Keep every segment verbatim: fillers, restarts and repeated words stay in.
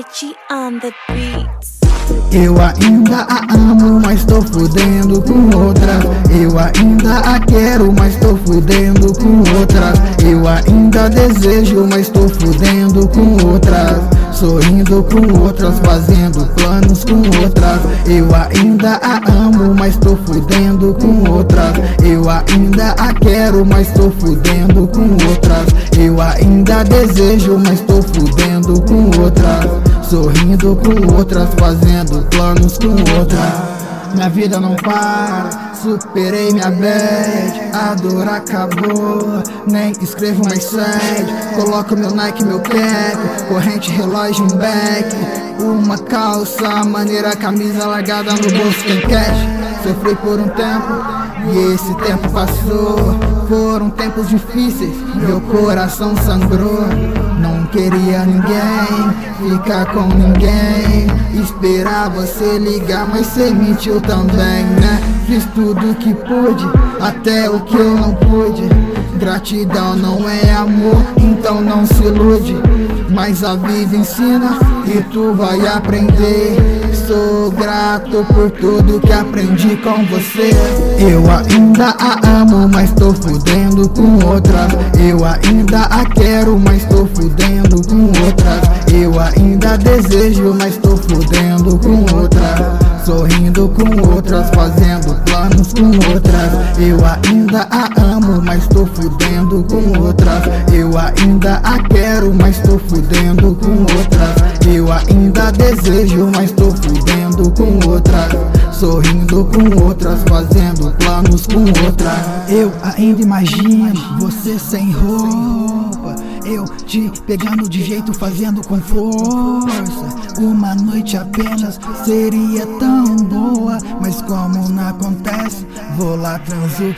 Richie on the beats. Eu ainda a amo, mas tô fudendo com outras. Eu ainda a quero, mas tô fudendo com outras. Eu ainda desejo, mas tô fudendo com outras. Sorrindo com outras, fazendo planos com outras. Eu ainda a amo, mas tô fudendo com outras. Eu ainda a quero, mas tô fudendo com outras. Eu ainda desejo, mas tô fudendo com outras. Sorrindo com outras, fazendo planos com outras. Minha vida não para, superei minha bad. A dor acabou, nem escrevo mais sad. Coloco meu Nike, meu cap, corrente, relógio, um back. Uma calça, maneira, camisa largada no bolso, tem cash. Sofri por um tempo e esse tempo passou. Foram tempos difíceis, meu coração sangrou. Não queria ninguém, ficar com ninguém. Esperar você ligar, mas cê mentiu também, né? Fiz tudo que pude, até o que eu não pude. Gratidão não é amor, então não se ilude. Mas a vida ensina e tu vai aprender. Sou grato por tudo que aprendi com você. Eu ainda a amo, mas tô fudendo com outras. Eu ainda a quero, mas tô fudendo com outras. Eu ainda desejo, mas tô fudendo com outras. Sorrindo com outras, fazendo planos com outras. Eu ainda a amo, mas tô fudendo com outras. Eu ainda a quero, mas tô fudendo com outras. Eu ainda desejo, mas tô fudendo com outras. Sorrindo com outras, fazendo planos com outras. Eu ainda imagino você sem roupa, eu te pegando de jeito, fazendo com força. Uma noite apenas seria tão boa, mas como não acontece, vou lá transo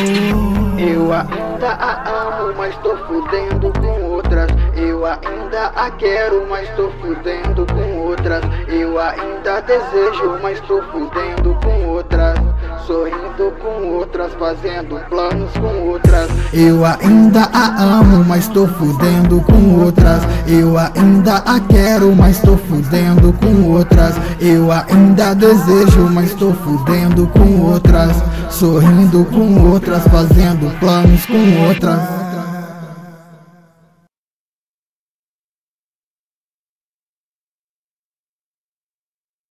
com outro. Eu ainda a amo, mas tô fudendo com outras. Eu ainda a quero, mas tô fudendo com outras. Eu ainda desejo, mas tô fudendo com outras. Sorrindo com outras, fazendo planos com outras. Eu ainda a amo, mas tô fudendo com outras. Eu ainda a quero, mas tô fudendo com outras. Eu ainda desejo, mas tô fudendo com outras. Sorrindo com outras, fazendo planos com outras.